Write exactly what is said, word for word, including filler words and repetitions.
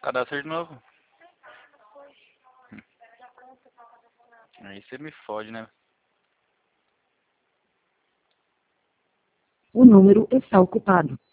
Cadastra de novo. Hum. Aí você me fode, né? O número está ocupado.